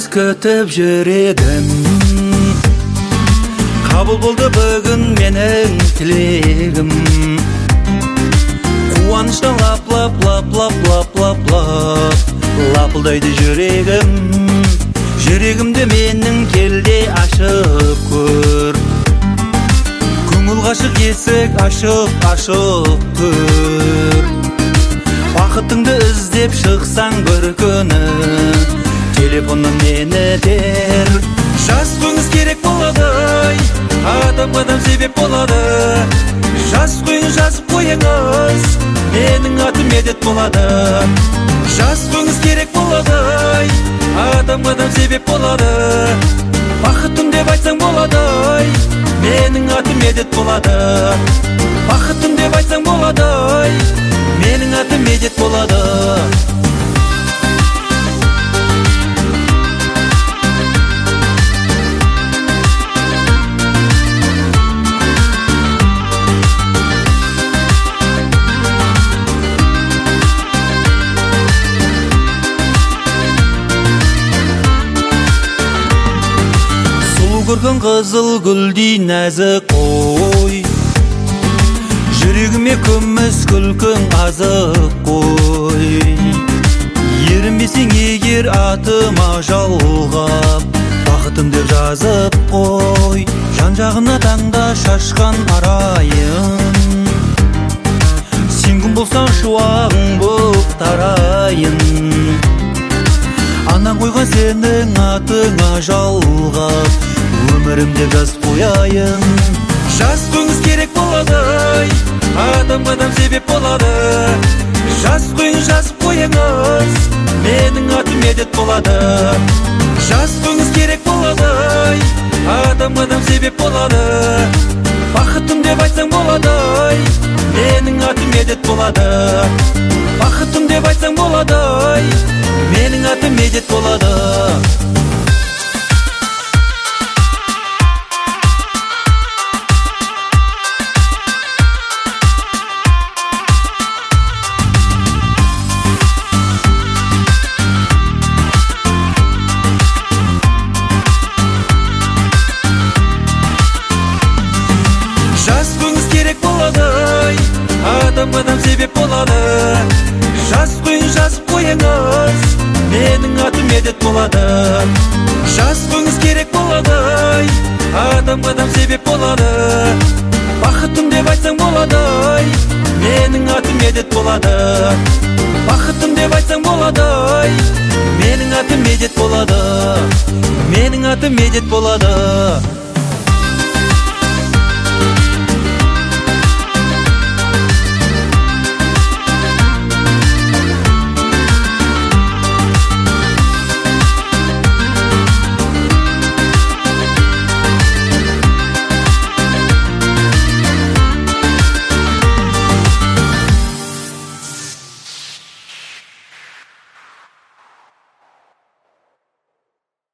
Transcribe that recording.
күтіп жүрегім, қабыл болды бүгін менің тілегім. Қуаныштан лапылдайды жүрегім. Жүрегімді менің келде ашып көр. Көңіл ғашық есік ашып көр. Бақытыңды іздеп шықсаң бір күні, телефоннан мені дер. Жас қойыңыз керек болады, адам себеп болады. Жас қойыңыз жазып қойыңыз, менің атым Медет болады. Жас қойыңыз керек болады, адам себеп болады. Бақытым деп айтсаң болады, менің атым Медет болады. Бақытым деп айтсаң болады, менің атым Медет болады. Көрген қызыл гүлдей нәзік қой, жүрегіме күміс күлкің азық қой. Ерінбесең егер атыма жалғап, бақытым деп жазып қой. Жан жағына таңда шашқан арайын, сен күн болсаң шуағың боп тарайын. Анан қойған сенің атыңа жалғап, өмірімде жаз қояйын. Жас қойыңыз керек болады, адам себеп болады. Жас қойыңыз жазып қойыңыз, менің атым Медет болады. Жас қойыңыз керек болады, адам себеп болады. Бақытым деп айтсаң болады, менің атым Медет болады. Бақытым деп айтсаң болады, менің атым Медет болады. Жас қойыңыз керек болады, адам себеп болады. Жас қойыңыз жазып қойыңыз, менің атым Медет болады. Жас қойыңыз керек болады, адам себеп болады. Бақытым деп айтсаң болады, менің атым Медет болады. Бақытым деп айтсаң болады, менің атым Медет болады. Менің атым Медет болады.